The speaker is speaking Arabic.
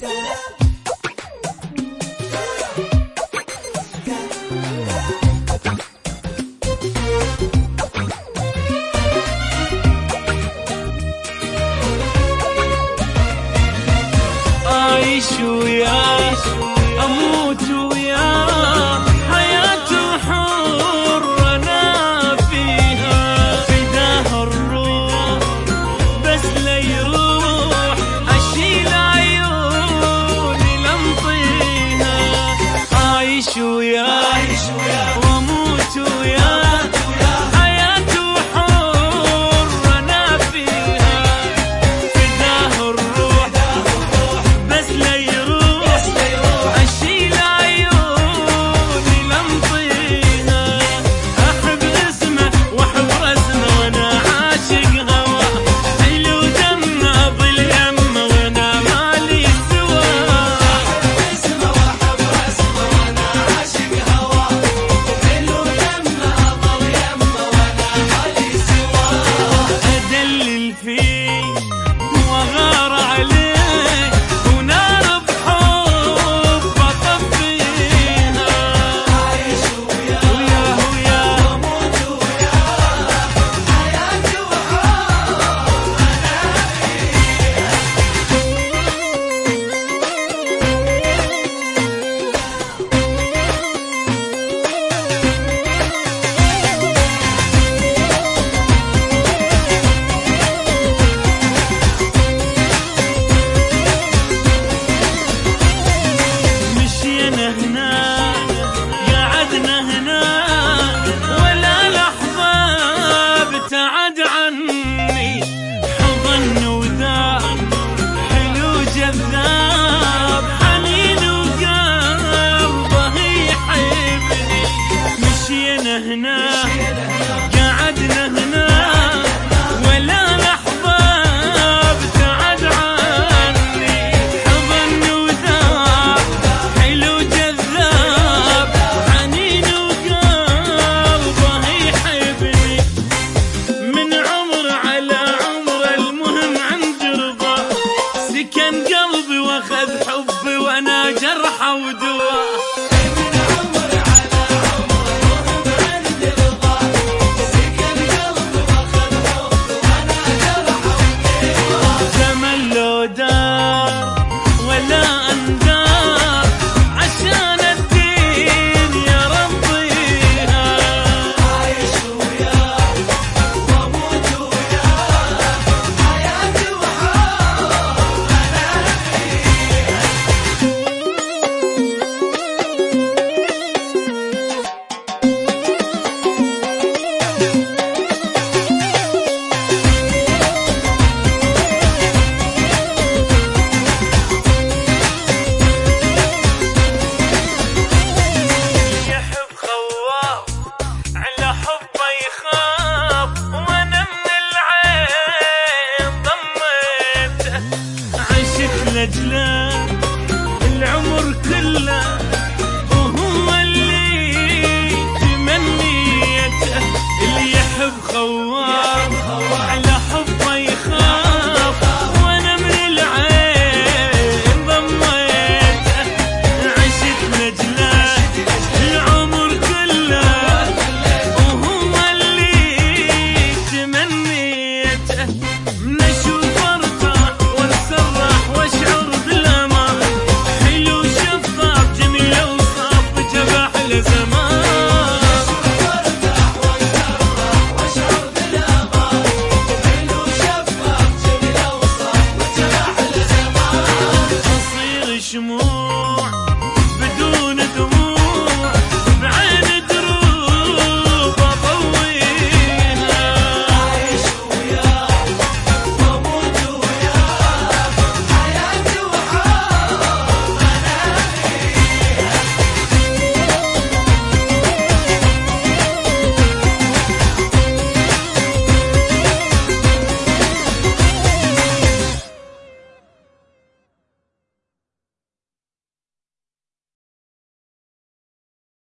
أعيش وياه أموت وياه حياته حر أنا فيها فداه الروح بس لا يروح أشيل عيوني لمطيها أعيش وياه وأموت وياه حياته حر أنا فيها فداه الروح بس لا يروح أشيل عيوني لمطيها أحب اسمه وأحب رسمه وأنا عاشق هواه حلو دمه أظل يمه وأنا مالي سواه أحب اسمه وأحب رسمه وأنا عاشق هواه حلو دمه أظل يمه وأنا مالي سواه أدلل فيه وأغار عليه ونار بحب أطفيها أعيش وياه وأموت وياه حياتي وحب مشينا هنا قعدنا هنا ولا لحظة ابتعد عني حضن وذاب حلو جذاب حنين وقلبه يحبني مشينا هنا قعدنا هنا ولا لحظة ابتعد عني حضن وذاب حلو جذاب حنين وقلبه يحبني من عمر على عمر المهم عند رضا سكن قلبي واخذ حبي وانا جرحه ودواء من عمر على عمر المهم عند رضا سكن قلبي واخذ حبي وانا جرحه ودواء زمن لو دار ولا أندار عشان الدين يا ربيها أعيش وياه وأموت وياه حياتي وحب أنا فيها يحب خواف على حبه يخاف وانا من العين ضميته عشت لاجله العمر كله وهو اللي تمنيته اللي يحب خواف